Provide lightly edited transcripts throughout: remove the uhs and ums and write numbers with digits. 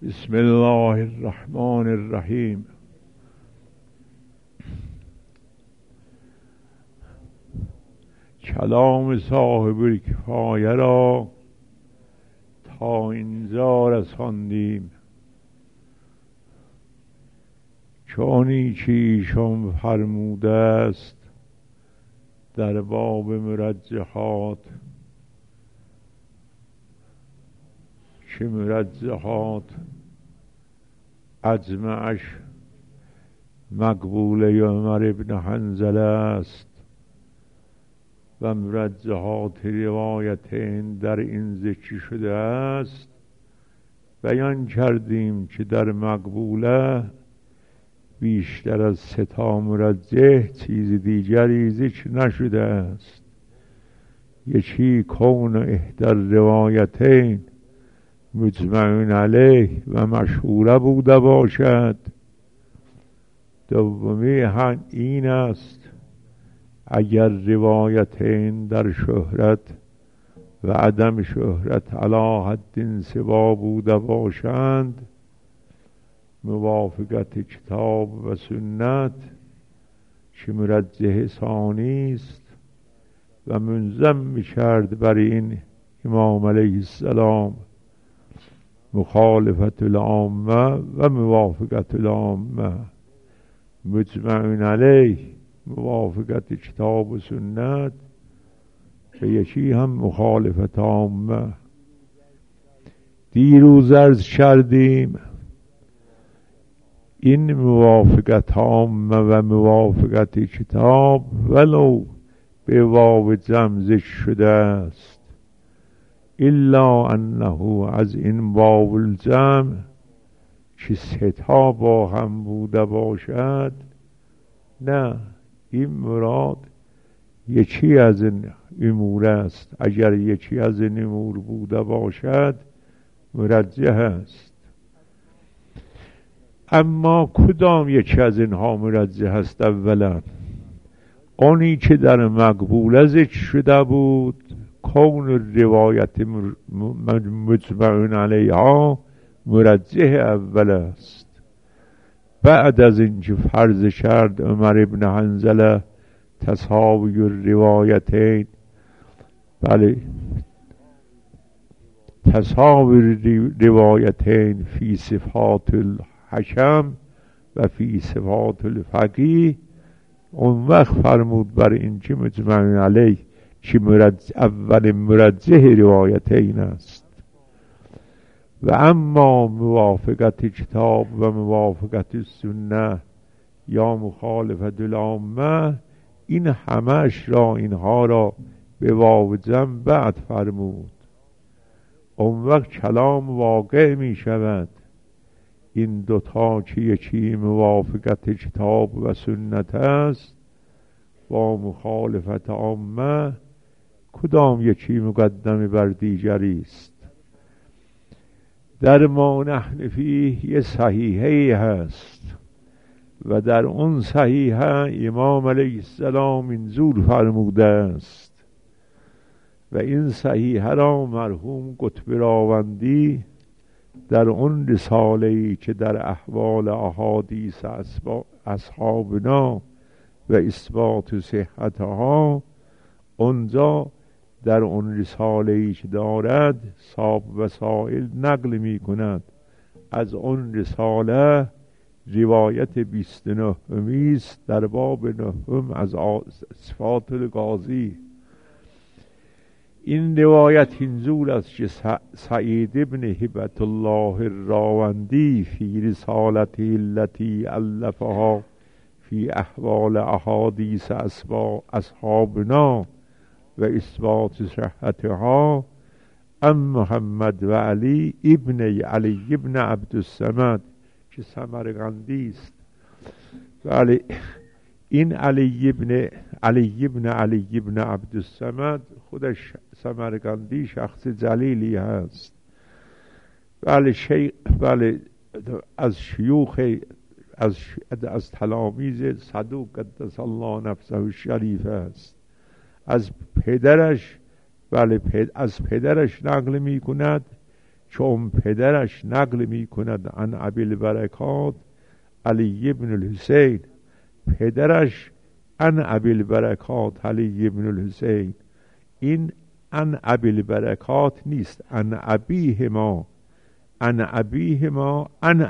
بسم الله الرحمن الرحیم. کلام صاحب الکفایه را تا اینجا رساندیم، چونی که ایشان فرموده است در باب مرجحات، که مرجحات اجمعش مقبوله عمر ابن حنظله است و مرجحات روایتین در این ذکر شده است. بیان کردیم که در مقبوله بیشتر از 3 مرجح چیز دیگری ذکر نشده است. یکی کون احدر روایتین مجمعون علیه و مشهوره بوده باشد. دومی این است اگر روایتین در شهرت و عدم شهرت علی حد سوا بوده باشند، موافقت کتاب و سنت که مرجح ثانی است و منظم می‌کرد بر این امام علیه السلام مخالفت العامه و موافقت العامه. مجمعون علیه موافقت کتاب و سنت و یکی هم مخالفت عامه. دیروز عرض کردیم این موافقت عامه و موافقت کتاب ولو به واو جمع ذکر شده است، الا انه از این واو الجمع که 3 با هم بوده باشد، نه، این مراد یکی از این امور است. اگر یکی از این امور بوده باشد مرجح است. اما کدام یکی از اینها مرجح است؟ اولا آنی که در مقبوله ذکر شده بود، کون روایت مجمعون علیها مرجح اول است. بعد از اینکه فرض کرد عمر ابن حنظله تساوی الروایتین، بله، تساوی روایتین فی صفات الحکم و فی صفات الفقیه، اون وقت فرمود بر اینکه مجمعون علیه که اول مرجح روایتین است. و اما موافقت کتاب و موافقت سنت یا مخالفت العامه، این همش را اینها را به واو جمع بعد فرمود. اون وقت کلام واقع می شود. این 2 که یکی موافقت کتاب و سنت است با مخالفت عامه، کدام یکی مقدم بر دیگری است؟ در ما نحن فیه یه صحیحه هست و در اون صحیحه امام علیه السلام اینجور فرموده است و این صحیحه را مرحوم قطب راوندی در اون رساله‌ای که در احوال احادیث اصحابنا و اثبات صحتها، اونجا در اون رساله‌ای که دارد صاحب وسائل نقل می کند از اون رساله روایت 29 است در باب 9 از صفات القاضی. این روایت اینجور است که سعید ابن هبة الله الراوندی فی رسالته التي الفها فی احوال احادیث اصحابنا و اثبات صحتها ام محمد و علی ابن عبدالصمد که سمرقندی است. ولی این علی ابن عبدالصمد خودش سمرقندی شخص جلیلی هست. ولی از شیوخ از تلاميذ صدوق قدس الله نفسه الشریف است. از پدرش، از پدرش نقل می کند چون پدرش نقل می کند عن ابی البرکات علی ابن الحسین، پدرش عن ابی البرکات علی ابن الحسین، این عن ابی البرکات نیست، عن ابیهما، عن ابیهما، عن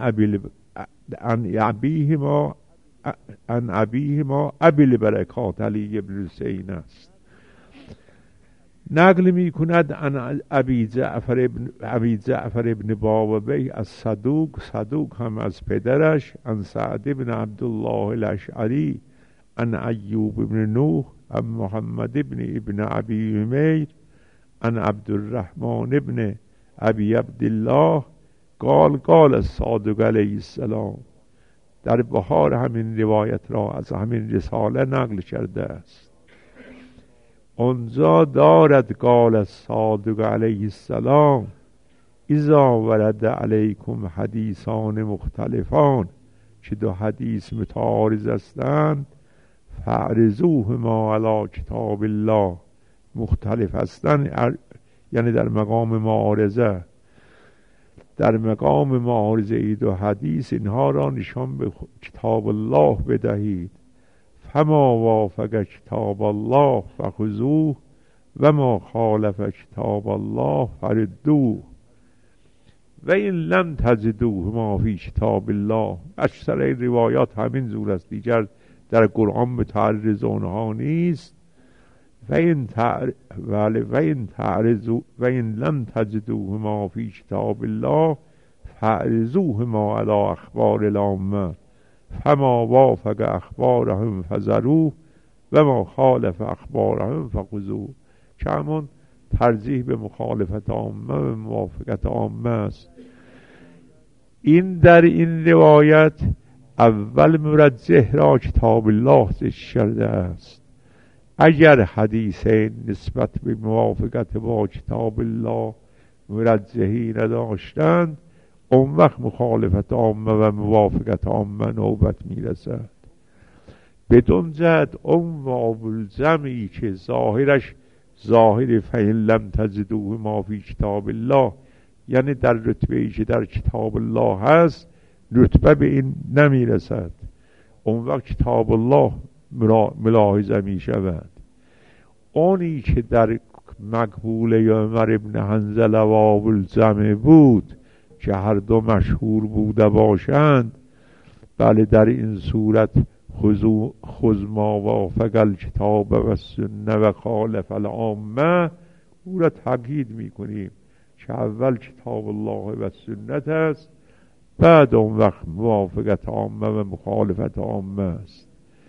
ابیهما، عن ابیهما ابی البرکات علی ابن الحسین است. نقل می کند عن ابی جعفر ابن باوبی از صدوق هم از پدرش، عن سعد ابن عبدالله الاشعری، عن ایوب ابن نوح، عن محمد ابن ابی عمیر، عن عبدالرحمن ابن ابی عبدالله قال الصادق علیه السلام. در بهار همین روایت را از همین رساله نقل کرده است. اونجا دارد قال الصادق علیه السلام اذا ورد علیکم حدیثان مختلفان، که دو حدیث متعارض هستند، فاعرضوهما علی کتاب الله، مختلف هستند یعنی در مقام معارضه، در مقام معارضه ای دو حدیث، اینها را نشان به کتاب الله بدهید. فما وافق کتاب الله فخذوه و ما خالف کتاب الله فردوه و این لم تجدوه ما فی کتاب الله. اکثر روایات همین زور است، دیگر در قرآن متعرض آنها نیست. و این لم تجدوه ما فی کتاب الله فاعرضوه ما علی اخبار العامه فما وافق اخبارهم فذروه و ما خالف اخبارهم فخذوه، که همون ترجیح به مخالفت عامه و موافقت عامه است. این در این روایت اول مرجح را کتاب الله ذکر کرده است. اگر حدیثین نسبت به موافقت با کتاب الله مرجحی نداشتند، اون وقت مخالفت عامه و موافقت عامه نوبت میرسد. بدون جهت اون واو الجمعی که ظاهرش ظاهر فإن لم تجدوه ما فی کتاب الله، یعنی در رتبه‌ای که در کتاب الله هست رتبه به این نمیرسد، اون وقت کتاب الله ملاحظه می شود. اونی که در مقبوله عمر ابن حنظله واو الجمع بود که هر دو مشهور بوده باشند، بله در این صورت خذ ما وافق الکتاب و السنه و خالف العامه، او را تاکید میکنیم که اول کتاب الله و سنت است، بعد اون وقت موافقت عامه و مخالفت عامه است.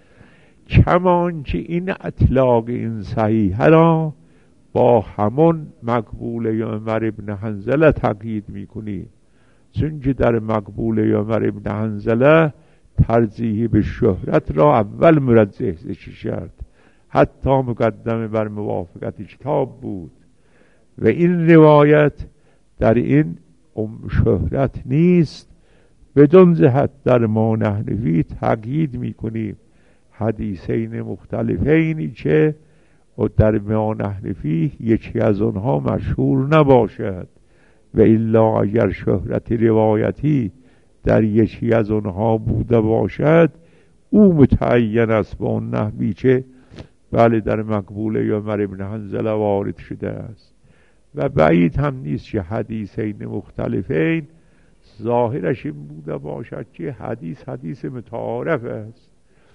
کمان که این اطلاق این صحیح را با همون مقبوله عمر ابن حنظله تاکید میکنیم، چون که در مقبوله عمر ابن حنظله ترجیح به شهرت را اول مرجح ذکر کرد، حتی مقدمه بر موافقت کتاب بود. و این روایت در این شهرت نیست. بدون جهت در ما نحنفی تاکید میکنیم حدیثین مختلفینی که در ما نحنفی یکی از آنها مشهور نباشد، و الا اگر شهرت روایتی در یکی از آنها بوده باشد، او متعین است با اون نحوی که بله در مقبوله عمر ابن حنظله وارد شده است. و بعید هم نیست که حدیثین مختلفین ظاهرش این بوده باشد که حدیث متعارف است.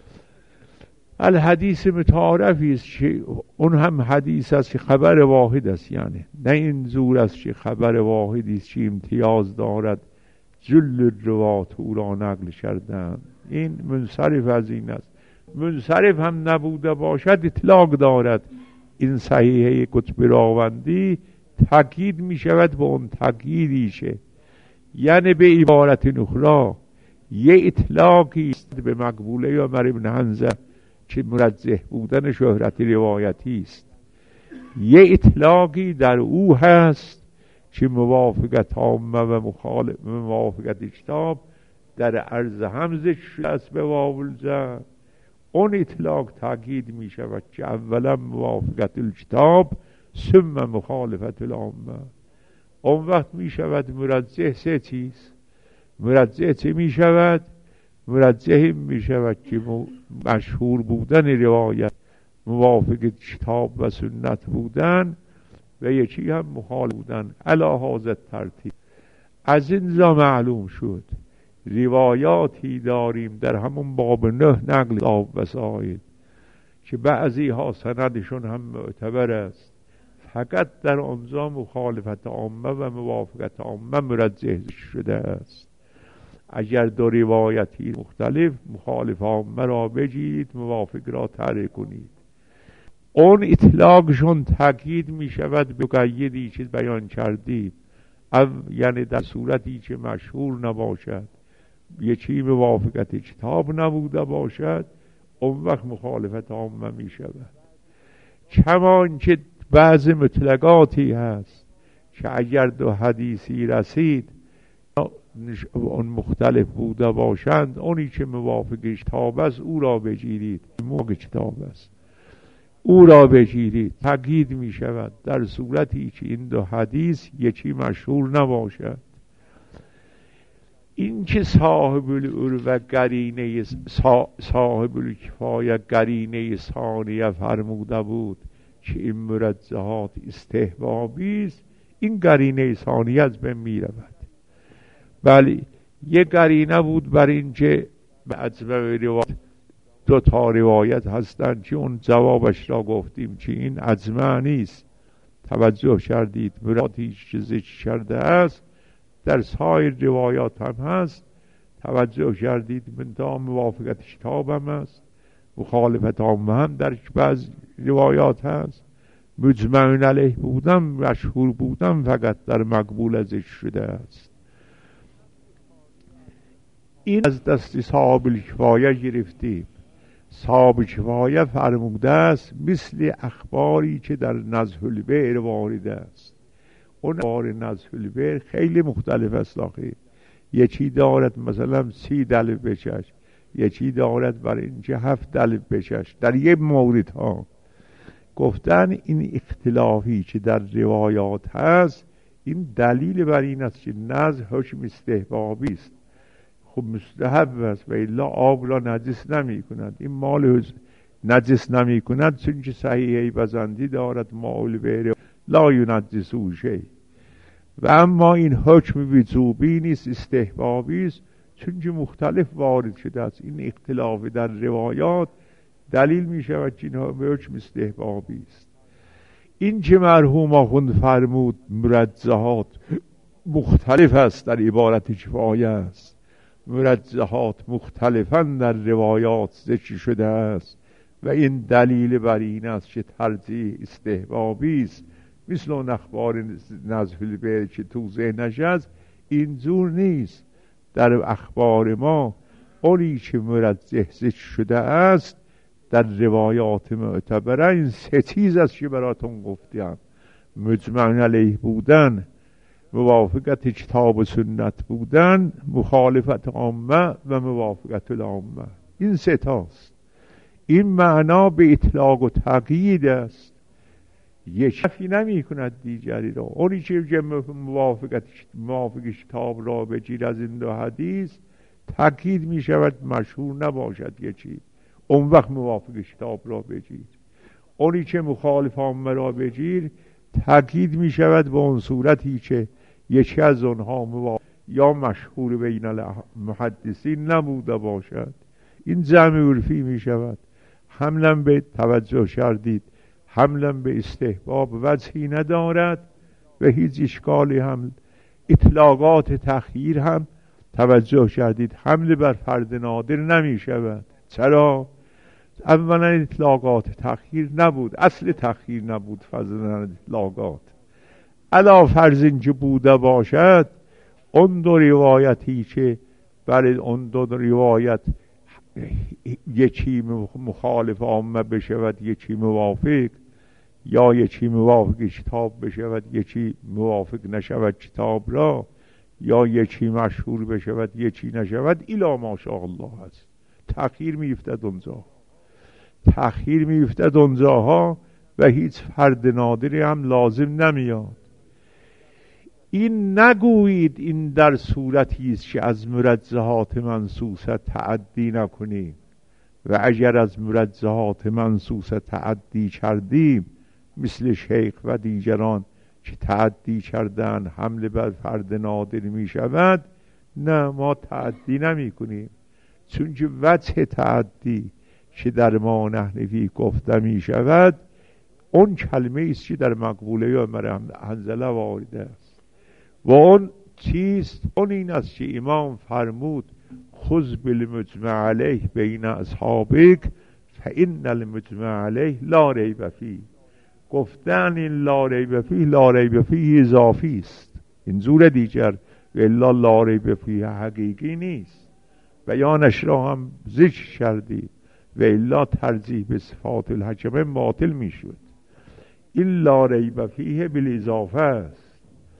الحدیث متعارفی است که اون هم حدیث است که خبر واحد است، یعنی نه این زور است که خبر واحدی است که امتیاز دارد جل روات او را نقل کردند. این منصرف از این است. منصرف هم نبوده باشد اطلاق دارد. این صحیحه قطب راوندی تاکید می شود به اون تاکیدیشه، یعنی به عبارت اخرى یه اطلاقی است به مقبوله عمر ابن حنظله که مرجح بودن شهرت روایتی است، یه اطلاقی در او هست که موافقت عامه و موافقت کتاب در عرض هم ذکر شده است به واو الجمع. اون اطلاق تاکید می شود که اولا موافقت الکتاب ثم مخالفت العامه. اون وقت می شود مرجح سه چیز. مرجح چه می شود؟ مرجح می شود که مشهور بودن روایت، موافق کتاب و سنت بودن و یکی هم مخالف بودن علی هذا ترتیب. از اینجا معلوم شد روایاتی داریم در همون باب 9 نقل آب وسائل که بعضی ها سندشون هم معتبر است، فقط در آنجا مخالفت عامه و موافقت عامه مرجح شده است. اگر دو روایتی مختلف مخالف عامه را بگیرید، موافق را ترک کنید. اون اطلاقشون تاکید می شود به قیدی که بیان کردید، یعنی در صورتی که مشهور نباشد، یکی موافقت کتاب نبوده باشد، اون وقت مخالفت عامه می شود. کمان که بعض مطلقاتی هست که اگر دو حدیثی رسید اون مختلف بوده باشند، اونی که موافق کتاب است او را بگیرید، موافق کتاب است او را بگیرید. تاکید می شود در صورتی که این دو حدیث یکی مشهور نباشد. این که صاحب العروة قرینه صاحب الکفایه قرینه ثانیه فرموده بود که این مرجحات استحبابی است، این قرینه ثانیه از بین می رود. بله، یک قرینه بود بر این که به اجمع روایت دو تا روایت هستند که اون جوابش را گفتیم که این اجمع نیست. توجه کردید مراتی که ذکر کرده است در سایر روایات هم هست. توجه کردید منتها موافقت کتاب هم هست، مخالفت عامه هم در بعض روایات هست. مجمع علیه بودن، مشهور بودن فقط در مقبول ذکر شده است. این از دست صاحب الکفایه گرفتیم. صاحب الکفایه فرموده است مثل اخباری که در نزح البئر وارد است. اون اخبار نزح البئر خیلی مختلف است. یکی دارد مثلا 30 دلو بچش، یکی دارد برای اینکه 7 دلو بچش. در یک مورد ها گفتن این اختلافی که در روایات هست، این دلیل بر این است که نزح حکم استحبابی است. خب مستحب است و الا آب را نجس نمی کند. این مال نجس نمی کند چون که صحیحی بزندی دارد مال بیر لا ینجسو شیء. و اما این حکم وجوبی نیست، استحبابی است، چون که مختلف وارد شده است. این اختلاف در روایات دلیل می شود که این حکم استحبابی است. این که مرحوم آخوند فرمود مرجحات مختلف است در عبارت کفایه است، مرجحات مختلفاً در روایات ذکر شده است و این دلیل بر این است که ترجیح استحبابی است. مثل اون اخبار نزح البئر که تو ذهنش است، اینجور نیست. در اخبار ما اونی که مرجح ذکر شده است در روایات معتبره این سه چیز است که براتون گفتم: مجمع علیه بودن، موافقت کتاب و سنت بودن، مخالفت عامه و موافقت العامه. این سه تاست. این معنا به اطلاق و تقیید است. یک نفی نمی کند دیگری را. اونی که موافق کتاب را بگیر از این دو حدیث، تقیید می شود مشهور نباشد یکی، اون وقت موافق کتاب را بگیر. اونی که مخالف عامه را بگیر، تقیید می شود به اون صورتی که یکی از اونها یا مشهور بین المحدثین نبوده باشد. این جمع عرفی می شود. حملا به توجه کردید، حملا به استحباب وجهی ندارد و هیچ اشکالی هم. اطلاقات تخییر هم توجه کردید حمل بر فرد نادر نمی شود. چرا؟ اولا اطلاقات تخییر نبود، اصل تخییر نبود، فضلا اطلاقات علا فرض اینکه بوده باشد، اون دو روایتی که برای اون دو روایت یکی مخالف عامه بشود یکی موافق، یا یکی موافق کتاب بشود یکی موافق نشود کتاب را، یا یکی مشهور بشود یکی نشود، الا ماشاءالله هست. تأخیر میفتد اونجا، تأخیر میفتد اونجاها و هیچ فرد نادری هم لازم نمیاد. این نگویید این در صورتی است که از مرجحات منصوصه تعدی نکنیم و اگر از مرجحات منصوصه تعدی کردیم مثل شیخ و دیگران که تعدی کردن حمله بر فرد نادر می شود. نه، ما تعدی نمی کنیم، چون که وجه تعدی که در ما نحنفی گفته می شود اون کلمه است که در مقبوله عمر حنظله وارد است و اون چیست؟ اون این است که امام فرمود خذ بالمجمع علیه بین اصحابک فان المجمع علیه لا ریب فیه. گفتن این لا ریب فیه، لا ریب فیه اضافی است، این زور دیگر، و الا لا ریب فیه حقیقی نیست. بیانش را هم ذکر کردی و الا ترجیح به صفات الحکمه باطل می شد. این لا ریب فیه بالاضافه است.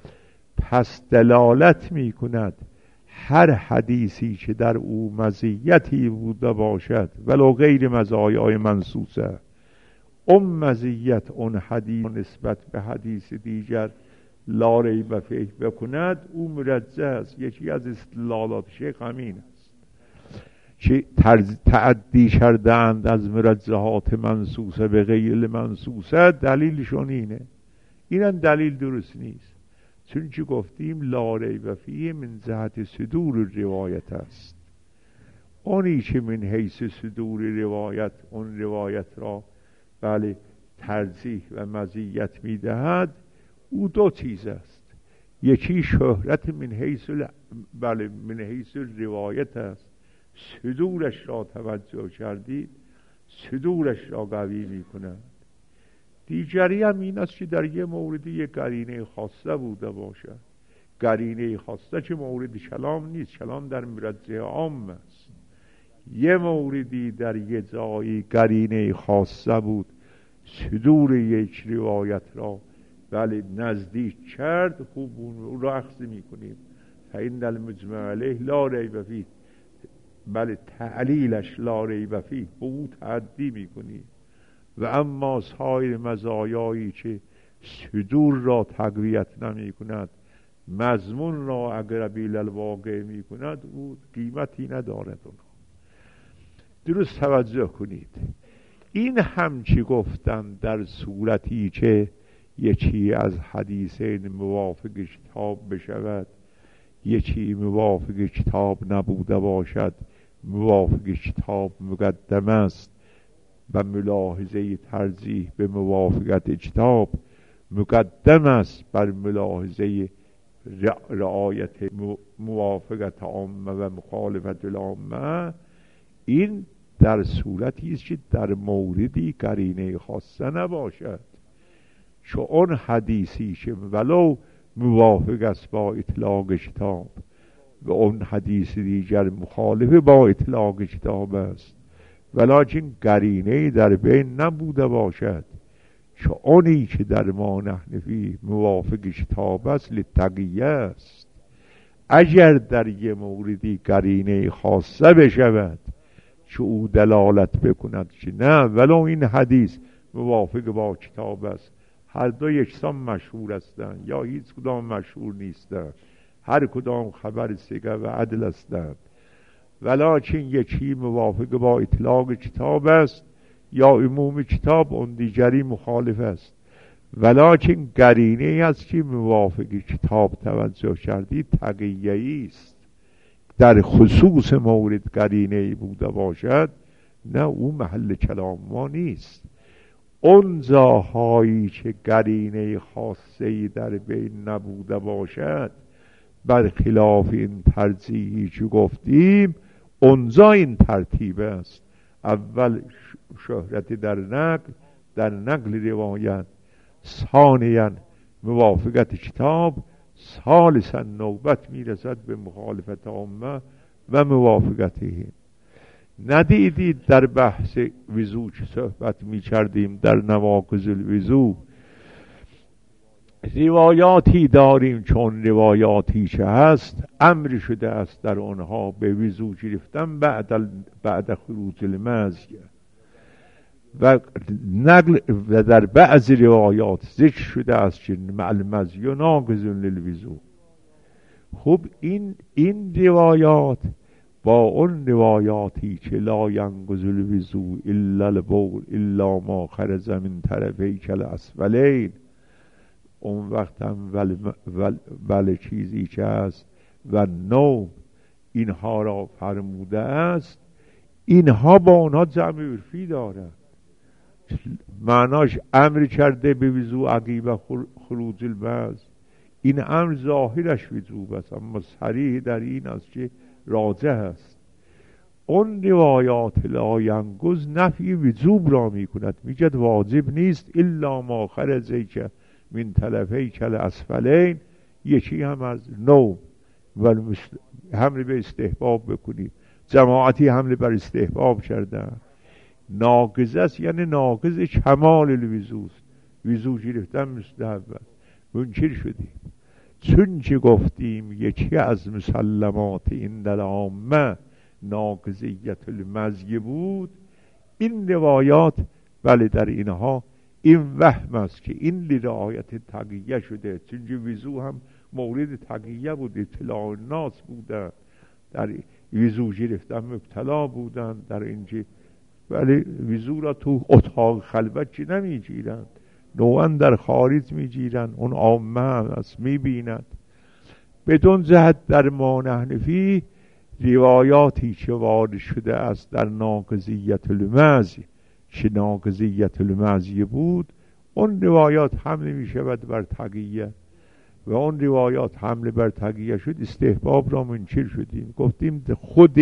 پس دلالت می کند هر حدیثی که در او مزیتی بوده باشد ولو غیر مزایای منصوصه، اون مزیت اون حدیث نسبت به حدیث دیگر لا ریب فیه بکند، او مرجح است. یکی از استدلالات شیخ همین است که تعدی کردند از مرجحات منصوصه به غیر منصوصه، دلیلشون اینه. اینم دلیل درست نیست، چون که گفتیم لا ریب فیه من جهت صدور روایت است. اونی که من حیث صدور روایت اون روایت را بله ترجیح و مزیت میدهد، او دو چیز است. یکی شهرت من حیث بله من حیث روایت است، صدورش را توجه کردید، صدورش را قوی میکند. دیگری هم این است که در یه موردی یه قرینه خاصه بوده باشد. قرینه خاصه که مورد کلام نیست، کلام در مرجع عام است. یه موردی در یه جایی قرینه خاصه بود، صدور یک روایت را ولی نزدیک کرد، خوب اون را اخذ میکنیم. فإن المجمع علیه لا ریب فیه، بله تعلیلش لا ریب فیه، او تعدی میکنیم. و اما سایر مزایایی که صدور را تقویت نمی کند، مضمون را اقربی للواقع می کند، او قیمتی ندارد. درست توجه کنید. این هم چی گفتن در صورتی که یکی از حدیثین موافق کتاب بشود، یکی موافق کتاب نبوده باشد، موافق کتاب مقدم است و ملاحظه ترجیح به موافقت کتاب مقدم است بر ملاحظه رعایت موافقت عامه و مخالفت العامه. این در صورتی است که در موردی قرینه خاصه نباشد، چون اون حدیثی که ولو موافق است با اطلاق کتاب و اون حدیث دیگر مخالف با اطلاق کتاب است، ولکن قرینه در بین نبوده باشد، چون اونی که در ما نحنفی موافق کتاب است لتقیه است. اگر در یه موردی قرینه خاصه بشود که او دلالت بکند که نه ولو این حدیث موافق با کتاب است، هر دو یکسان مشهور هستند یا هیچ کدام مشهور نیستند، هر کدام خبر ثقه و عدل هستند، ولکن یکی موافق با اطلاق کتاب است یا عموم کتاب، اون دیگری مخالف است، ولکن قرینه است که موافق کتاب توجه کردید تقیه‌ای است. در خصوص مورد قرینه بوده باشد، نه او محل کلام ما نیست. اون جاهایی که قرینه خاصه‌ای در بین نبوده باشد، برخلاف این ترجیحی که گفتیم، اونجا این ترتیب است: اول شهرت در نقل روایت، ثانیاً موافقت کتاب، ثالثاً نوبت میرسد به مخالفت عامه و موافقتهم. ندیدید در بحث وضو که صحبت میکردیم در نواقض الوضو، روایاتی داریم چون روایاتی که هست امر شده است در آنها به وضو گرفتن بعد خروج المزی، و نقل و در بعض روایات ذکر شده است که المزی ناقض للوضوء. خب این روایات با اون روایاتی که لا ینقض الوضوء الا البول الا ما خرج من طرفیک الاسفلین، اون وقت هم ولی چیزی که است و نوم اینها را فرموده است، اینها با اونها جمع عرفی دارد. معناش امر کرده به وضوء عقیب خروج المز، این امر ظاهرش وجوب است، اما صریح در این است که راجح است. اون روایات لا ینقض نفی وجوب را می کند، میگد واجب نیست الا ما خرج من طرفیک الاسفلین، یکی هم از نوم و حمل به استحباب بکنید. جماعتی حمل بر استحباب کردن. ناقض است یعنی ناقض کمال الوضو است، وضو گرفتن مستحب است. منکر شدیم چون که گفتیم یکی از مسلمات این در عامه ناقضیت المزی بود. این روایات ولی در اینها این وهم است که این لرعایت تقیه شده، چون که وضو هم مورد تقیه بود، اطلاع الناس بودن، در وضو گرفتن مبتلا بودن در اینجا، ولی وضو را تو اتاق خلوت که نمی گیرند، نوعا در خارج می گیرند، اون عامه هم است می بیند. بدون جهت در ما نحن فیه روایاتی که وارد شده است در ناقضیت المزی که ناقضیت المزی بود، اون روایات حمل می شود بر تقیه و اون روایات حمل بر تقیه شد، استحباب را منکر شدیم. گفتیم خود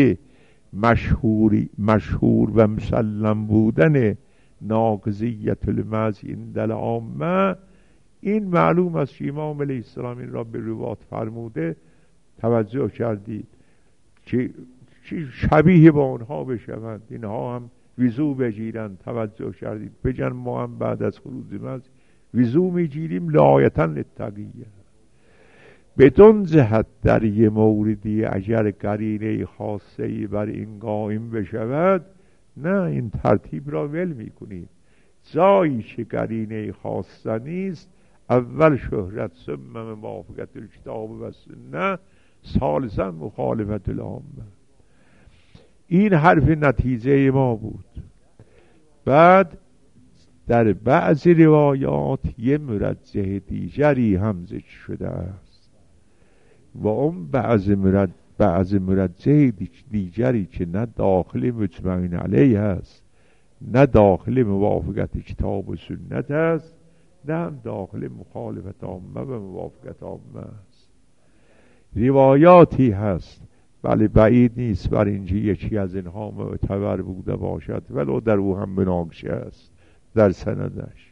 مشهور و مسلم بودن ناقضیت المزی این در عامه، این معلوم است که امام علیه السلام این را به روایات فرموده. توجه کردید که شبیه با اونها بشوند، اینها هم وضو بگیرند. توجه کردید بجن ما هم بعد از خروج مز وضو میگیریم لایتن للتقیه. بدون جهت در یه موردی اگر قرینه خاصه‌ای بر این قائم بشود، نه این ترتیب را ول میکنیم. جایی که قرینه خاصه نیست، اول شهرت، ثم موافقت الکتاب و سنه، ثالثا مخالفت العامه. این حرف نتیجه ما بود. بعد در بعض روایات یه مرجح دیگری هم ذکر شده است و اون بعض مرجح دیگری که نه داخل مجمعین علیه است، نه داخل موافقت کتاب و سنت است، نه هم داخل مخالفت عامه و موافقت عامه است. روایاتی هست ولی بعید نیست بر اینجا یکی از اینها معتبر بوده باشد، ولو در او هم مناقشه است در سندش.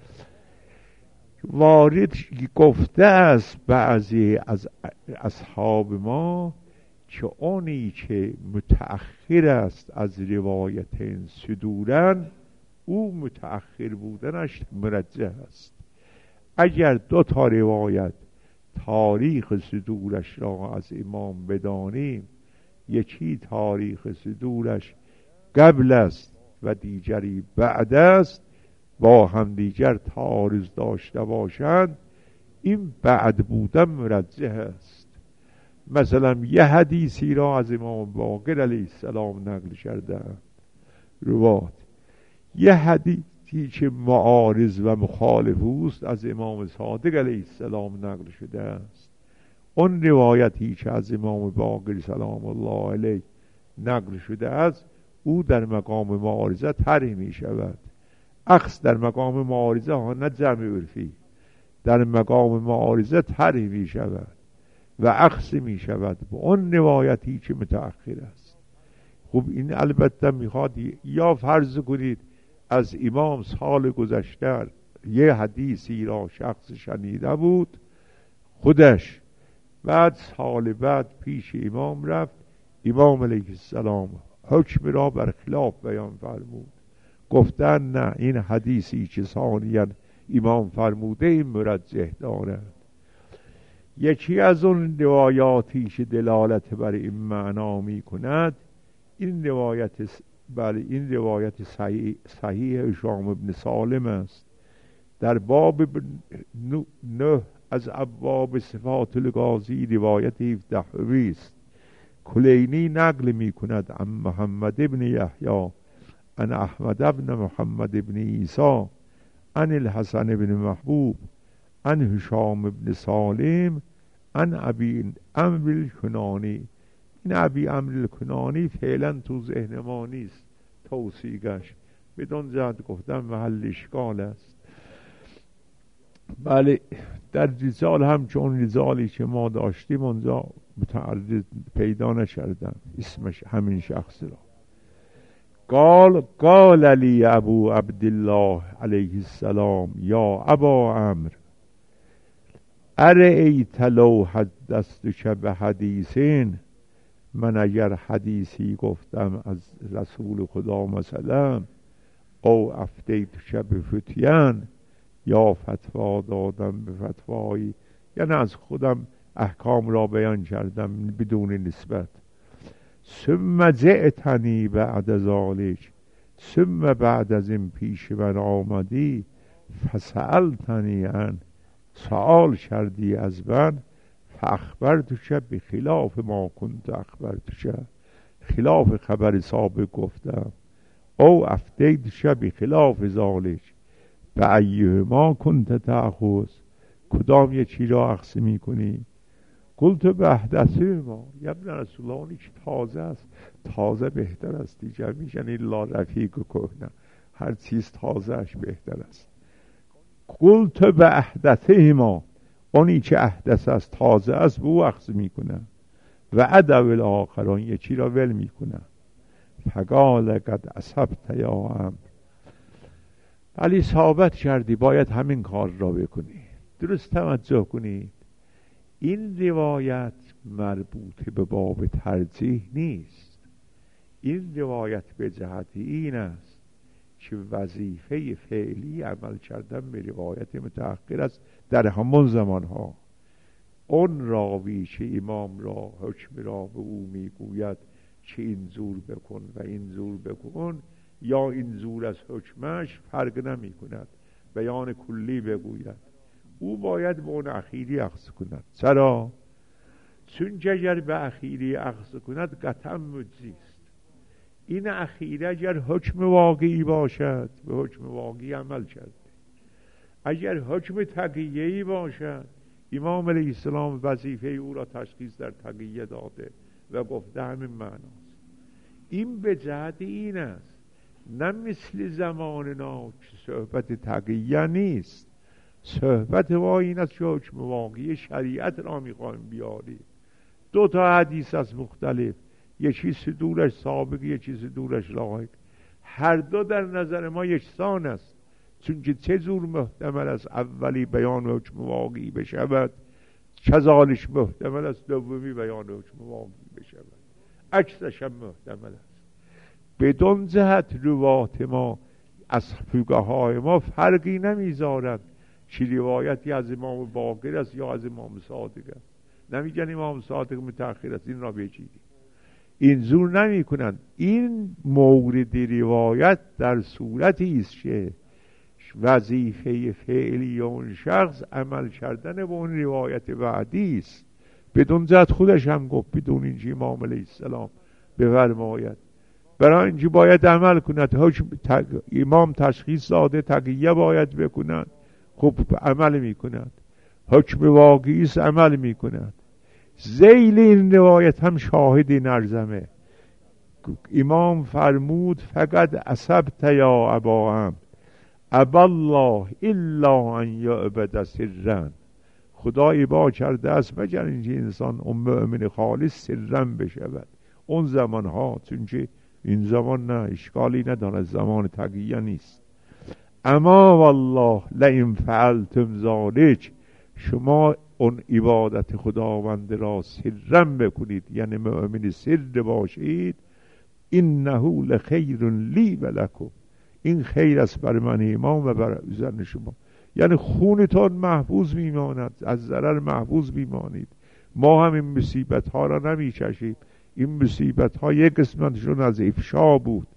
وارد گفته است بعضی از اصحاب ما که اونی که متأخر است از روایتین صدورن، او متأخر بودنش مرجح است. اگر دو تا روایت تاریخ صدورش را از امام بدانیم، یکی تاریخ صدورش قبل است و دیگری بعد است، با هم دیگر تعارض داشته باشند، این بعد بودن مرجح است. مثلا یه حدیثی را از امام باقر علیه السلام نقل کردند روات، یه حدیثی که معارض و مخالف اوست از امام صادق علیه السلام نقل شده است. اون روایتی که از امام باقر سلام الله علیه نقل شده است، او در مقام معارضه طرح می شود. اخص در مقام معارضه ها، نه جمع عرفی، در مقام معارضه طرح می شود و اخص می شود به اون روایتی که متأخر است. خب این البته میخواد یا فرض کنید از امام سال گذشته یه حدیثی را شخص شنیده بود خودش، بعد سال بعد پیش امام رفت، امام علیه السلام حکم را برخلاف بیان فرمود، گفتن نه این حدیثی که ثانیاً امام فرموده این مرجح دارد. یکی از اون روایاتی که دلالت بر این معنا می کند، این روایت بله این روایت صحیح هشام بن سالم است. در باب 9 از ابواب صفات الغازی روایت 17 است. کلینی نقل می کند عن محمد بن یحیی عن احمد بن محمد بن عیسی عن الحسن بن محبوب عن هشام بن سالم عن ابی عمرو الکنانی. این ابی عمرو الکنانی فعلا تو ذهن ما نیست، توصیقش بدون جهت گفتم محل اشکال است. بله در رجال همچون رجالی که ما داشتیم اونجا متعرض پیدا نکردم اسمش همین شخص را. قال لی ابو عبدالله علیه السلام یا ابا عمرو ارأیت لو حدثتک بحدیثین، من اگر حدیثی گفتم از رسول خدا مثلا، او افتیتک بفتیان، یا فتوا دادم به فتوایی، یعنی از خودم احکام را بیان کردم بدون نسبت. ثم جئتنی بعد ذالک، ثم بعد از این پیش من آمدی، فسألتنی عن، سؤال کردی از من، فاخبرتک بخلاف ما کنت اخبرتک، خلاف خبر سابق گفتم، او افتیتک بخلاف ذالک، به ایهما کنت تأخذ، کدام یکی را اخذ می کنی؟ قلت به احدثهما، یا ابن رسول الله اونی که تازه است، تازه بهتر است دیگر میشن الا رفیق کهنه، هر چیز تازهش بهتر است. قلت به احدثهما، اونی که احدث است تازه است به او اخذ میکنه، و ادو الاخران یکی را ول میکنه. فقال قد اصبت یا عمرو، ولی ثابت کردی باید همین کار را بکنی. درست توجه کنید، این روایت مربوط به باب ترجیح نیست. این روایت به جهت این است که وظیفه فعلی عمل کردن به روایت متأخر است در همان زمانها. اون راوی که امام را حکم را به او میگوید که این زور بکن و این زور بکن، یا این زور از حکمش فرق نمی کند، بیان کلی بگوید، او باید به اون اخیری اخذ کند. چرا؟ چون اگر به اخیری اخذ کند قطعا مجزی است. این اخیری اگر حکم واقعی باشد به حکم واقعی عمل کرده، اگر حکم تقیه‌ای باشد امام علیه السلام وظیفه او را تشخیص در تقیه داده و گفته همین معناست. این به جهت این است، نه مثل زماننا که صحبت تقیه نیست. صحبت ما این است که حکم واقعی شریعت را میخوایم بیاریم. 2 تا حدیث از مختلف، یکی صدورش سابق، یکی صدورش لاحق، هر دو در نظر ما یکسان است، چون که چه زور محتمل است اولی بیان حکم واقعی بشود، کذالک محتمل است دومی بیان حکم واقعی بشود، عکسش هم محتمل است. بدون جهت روات ما از فقهای ما فرقی نمیذارند که روایتی از امام باقر است یا از امام صادق است. نمیگن امام صادق متأخر است این را بگیرید، این زور نمی کنند. این مورد روایت در صورتی است که وظیفه فعلی اون شخص عمل کردن به اون روایت بعدی است. بدون جهت خودش هم گفت، بدون اینکه امام علیه السلام بفرماید، برای اینکه باید عمل کند. حکم امام تشخیص داده تقیه باید بکند، خب عمل میکند. حکم واقعی است عمل میکند. ذیل این روایت هم شاهدی نرزمه. امام فرمود فقط اصبت یا ابا عمرو ابا الله الا ان یعبد سرا، خدا ابا کرده است مگر اینکه انسان اون مؤمن خالص سرا بشود. اون زمان ها، چون که این زمان نه، اشکالی نداره، زمان تقیه نیست. اما والله لئن فعلتم ذلک، شما اون عبادت خداوند را سرا بکنید، یعنی مؤمن سر باشید، انه لخیر لی و لکم، این خیر است بر من امام و بر زن شما. یعنی خونتان محفوظ میماند، از ضرر محفوظ میمانید. ما هم این مصیبت ها را نمیچشیم. این مصیبت ها یک قسمتشون از افشا بود،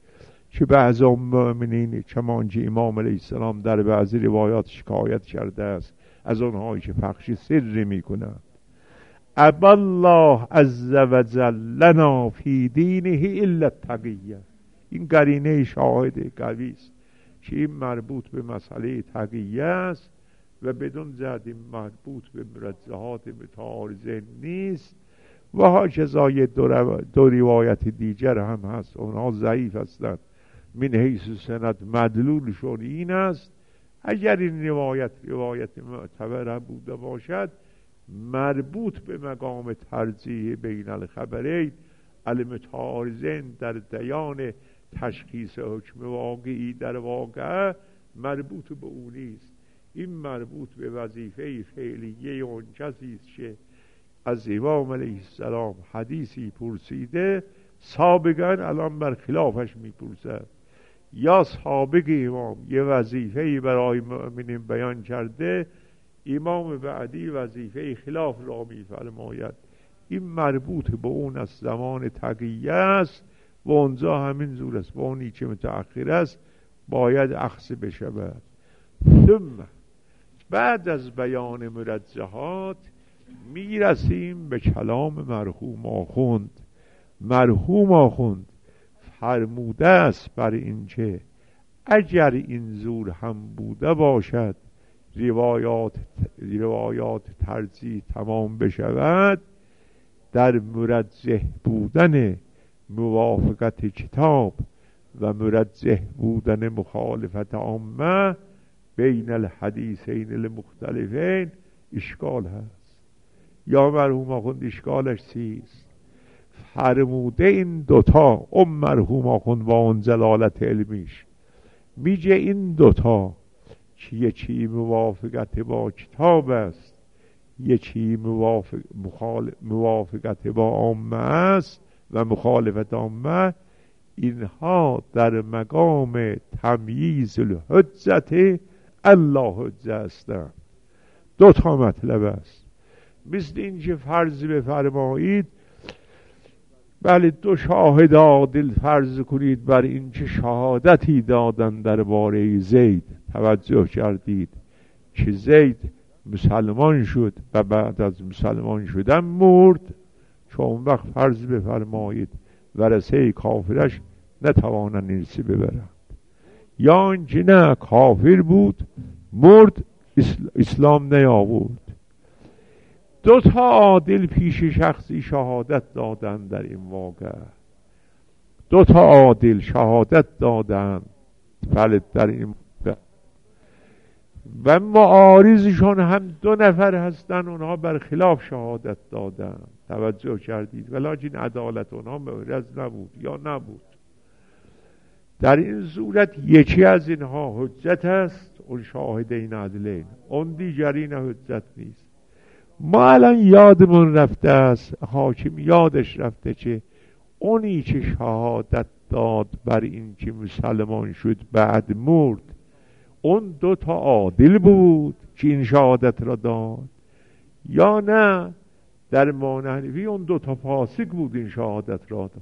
که بعض مؤمنین چمانچه امام علیه السلام در بعضی روایات شکایت کرده است از اونهایی که فخش سری میکنند. ابا الله عز وجل لنا فی دینه الا التقیه. این قرینه شاهد قوی است که این مربوط به مسئله تقیه است و بدون جهت این مربوط به مرجحات متعارضه نیست. و هاکذا دو روایت دیگر هم هست، اونها ضعیف هستند من حیث سند. مدلولشون این است اگر این روایت معتبر بوده باشد مربوط به مقام ترجیح بین الخبرین المتعارضین در دیان تشخیص حکم واقعی در واقع مربوط به اون نیست. این مربوط به وظیفه فعلیه اون کسی است که از امام علیه السلام حدیثی پرسیده، سابقا الان بر خلافش میپرسد، یا سابق امام یه وظیفه‌ای برای مؤمنین بیان کرده، امام بعدی وظیفه خلاف را میفرماید. این مربوط به اون از زمان تقیه است و اونجا همین زور است و اونی که متأخر است باید اخذ بشود. ثم بعد از بیان مرجحات میرسیم به کلام مرحوم آخوند. مرحوم آخوند فرموده است بر اینکه اگر این زور هم بوده باشد روایات ترجیح تمام بشود، در مرجح بودن موافقت کتاب و مرجح بودن مخالفت عامه بین الحدیثین المختلفین اشکال هست. یا مرحوم آخوند اشکالش چیست؟ فرموده این دوتا مرحوم آخوند با اون جلالت علمیش میگه این دوتا که یکی موافقت با کتاب است، یکی موافقت با عامه است و مخالفت عامه، اینها در مقام تمییز الحجت الله حجه هستند. دو تا مطلب است. مثل اینکه فرض بفرمایید بله دو شاهد عادل فرض کنید بر اینکه شهادتی دادن درباره زید، توجه کردید که زید مسلمان شد و بعد از مسلمان شدن مرد، چون وقت فرض بفرمایید ورثه کافرش نتوانند ارث ببرند، یا اینکه نه کافر بود مرد اسلام نیاورد. دو تا عادل پیش شخصی شهادت دادن در این واقع، دو تا عادل شهادت دادن بله در این واقع و معارضشون هم دو نفر هستن، اونها بر خلاف شهادت دادن. توجه کردید؟ ولکن عدالت اونها محرز نبود یا نبود. در این صورت یکی از اینها حجت است، اون شاهدین عدلین، اون دیگری نه حجت نیست. ما الان یادمون رفته است، حاکم یادش رفته که اونی که شهادت داد بر این که مسلمان شد بعد مرد، اون دو تا عادل بود که این شهادت را داد، یا نه در امام حنیفی اون دو تا فاسق بود این شهادت را داد.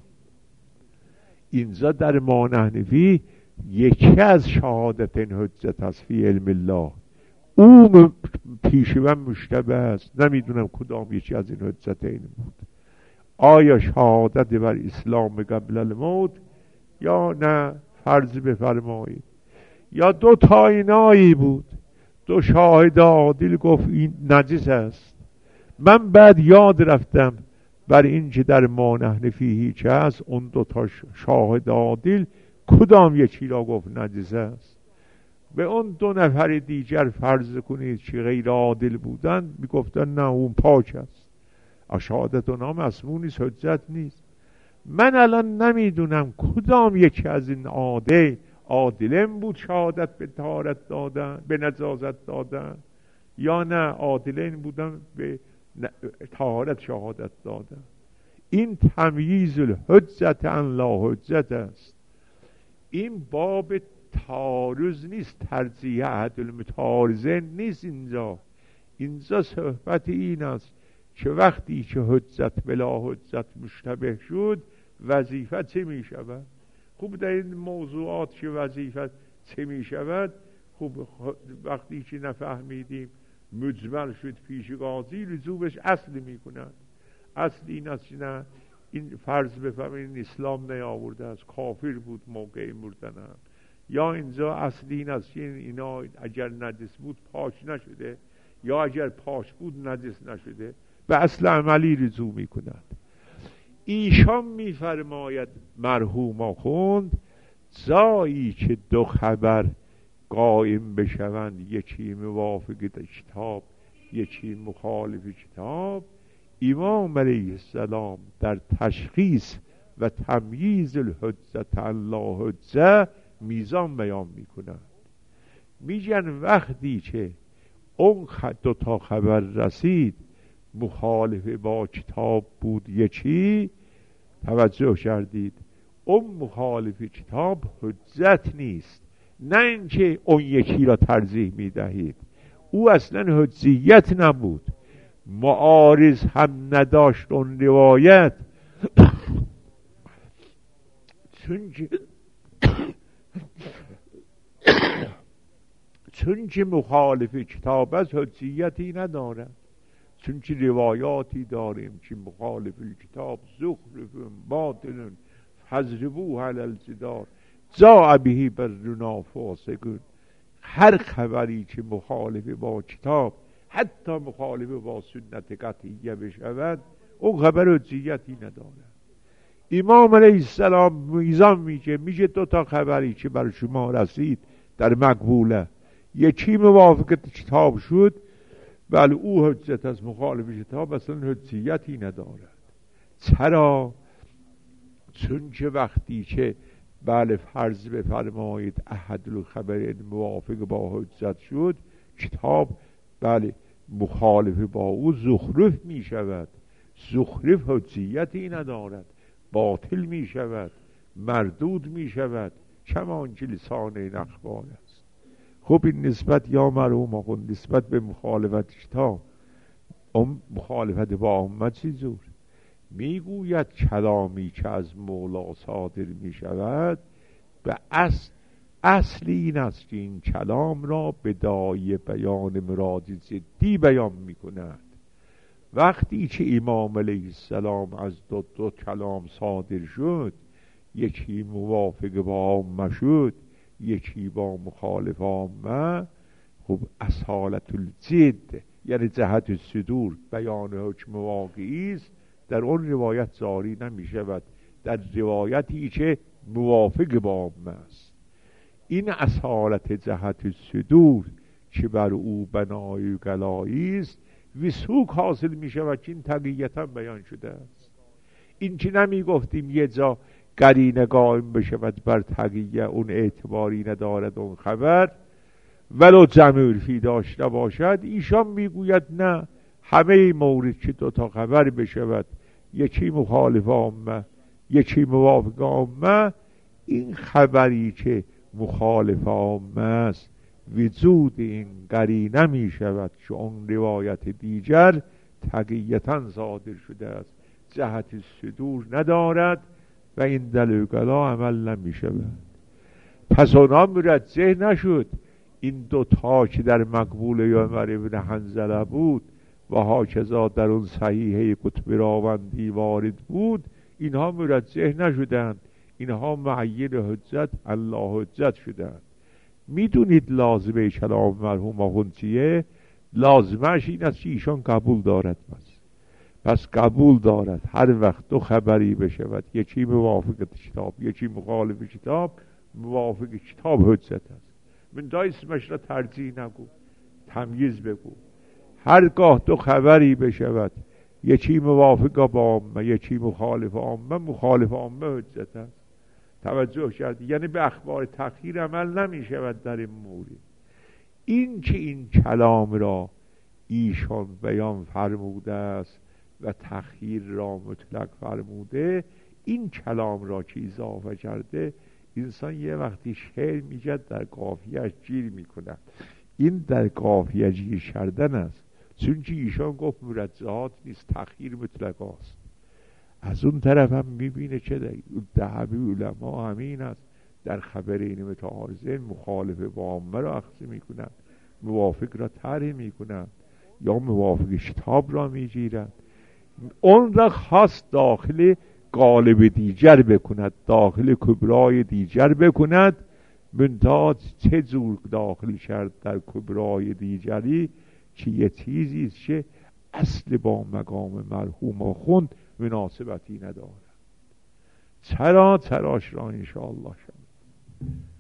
اینجا در امام حنیفی یکی از شهادتین حجت است فی علم الله، او پیشوم مشتبه است، نمیدونم کدام یکی از این حجتین بود، آیا شهادت بر اسلام قبل الموت یا نه فرض بفرمایید، یا دو تاینایی بود، دو شاهد عادل گفت این نجس است. من بعد یاد رفتم بر این که در امام حنیفی هیچ هست، اون دو تا شاهد عادل کدام یکی را گفت نجس است. به اون دو نفر دیگر فرض کنید که غیر عادل بودن، میگفتن نه اون پاک است، شهادت اونها مسموع نیست، حجت نیست. من الان نمیدونم کدام یکی از این عادلین بود شهادت به طهارت دادن، به نجاست دادن، یا نه عادلین بودن به طهارت شهادت دادن. این تمییز الحجت عن لا حجت است. این باب تعارض نیست، ترجیح احد المتعارضین نیست. اینجا صحبت این است که وقتی که حجت بلا حجت مشتبه شد، وظیفه چه می شود؟ خوب در این موضوعات که وظیفت چه می شود، خوب وقتی که نفهمیدیم مجمل شد پیش قاضی، لزومش اصل می کند. اصل این است نه این فرض بفهمین اسلام نیاورده است، کافر بود موقع مردنم، یا اینجا اصل این است که اینا اگر نجس بود پاک نشده، یا اگر پاک بود نجس نشده، به اصل عملی رجوع می کند. ایشان می فرماید مرحوم آخوند جایی که دو خبر قائم بشوند، یکی موافق کتاب یکی مخالف کتاب، امام علیه السلام در تشخیص و تمییز الحجت الله حجه میزان بیان میکنند. میگن وقتی که اون دو تا خبر رسید مخالف با کتاب بود یکی، توجه کردید اون مخالف کتاب حجت نیست، نه اینکه اون یکی را ترجیح میدهید، او اصلا حجیت نبود، معارض هم نداشت اون روایت چون که مخالف کتاب از حجیتی ندارد، چون که روایاتی داریم که مخالف کتاب زخرف باطل فضربوه علی الجدار جاء به برنا فاسقون. هر خبری که مخالف با کتاب، حتی مخالف با سنت قطعیه بشود، اون خبر حجیتی ندارد. امام علیه السلام میزان میگه دو تا خبری که بر شما رسید در مقبوله، یکی موافق کتاب شد، بله او حجت از مخالف کتاب اصلا حجیتی ندارد. چرا؟ چون که وقتی که بله فرض بفرمایید احد الخبرین موافق با حجت شد، کتاب بله مخالف با او زخرف می شود، زخرف حجیتی ندارد، باطل می شود، مردود می شود، کمان که لسان این اخبار است. خب این نسبت یا مرحوم آخوند نسبت به مخالفت کتاب، مخالفت با امت چی جور؟ میگوید کلامی که از مولا صادر می شود به اصل این است که این کلام را به داعی بیان مراد جدی بیان می کند. وقتی که امام علیه السلام از دو کلام صادر شد، یکی موافق با عامه شد، یکی با مخالف عامه، خب اصالت الجد یعنی جهت الصدور بیان حکم واقعی است، در اون روایت جاری نمی شود، در روایتی که موافق با عامه است. این اصالت جهت الصدور که بر او بنای گلایی است وسوق حاصل می شود که این تقییتا بیان شده است. این که نمی گفتیم یه جا قرینه قائم بشود بر تقییه، اون اعتباری ندارد اون خبر ولو جمع عرفی داشته باشد. ایشان میگوید نه، همه مورد که دو تا خبر بشود، یکی مخالف عامه یکی موافق عامه، این خبری که مخالف عامه است وجود این قرینه می شود که اون روایت دیگر تقییتا صادر شده است، جهت صدور ندارد و این دلوگلا عمل نمی شود. پس اونا مرجح نشد این دوتا که در مقبول عمر ابن حنظله بود و هاکذا در اون صحیحه قطب راوندی وارد بود، اینها مرجح نشدند، اینها معین حجت الله حجت شدند. میدونید لازمه کلام مرحوم آخوند چیه؟ لازمش این است که ایشان قبول دارد. پس قبول دارد هر وقت دو خبری بشود، یکی موافق کتاب یکی مخالف کتاب، موافق کتاب حجت است. من دا اسمش را ترجیح نگو، تمییز بگو. هرگاه دو خبری بشود، یکی موافق با عامه یکی مخالف عامه، مخالف عامه حجت است. توجه کردی؟ یعنی به اخبار تأخیر عمل نمی شود در این مورد. این که این کلام را ایشان بیان فرموده است و تأخیر را مطلق فرموده، این کلام را که اضافه کرده، انسان یه وقتی شعر میگد در قافیه‌اش گیر میکند. این در قافیه گیر کردن است، چون که ایشان گفت مرجحات نیست، تأخیر مطلق است. از اون طرف هم میبینه چه دعوی علما همین است، در خبر این متعارضین مخالف با عامه را اخذ میکنند، موافق را طرح میکنند یا موافق شتاب را میگیرند، اون را خاص داخل قالب دیگر بکند، داخل کبرای دیگر بکند. منتها چه جور داخل شد در کبرای دیگری که یه چیزی است که اصل با مقام مرحوم آخوند مناسبتی ندارد. چراش را انشاءالله شد.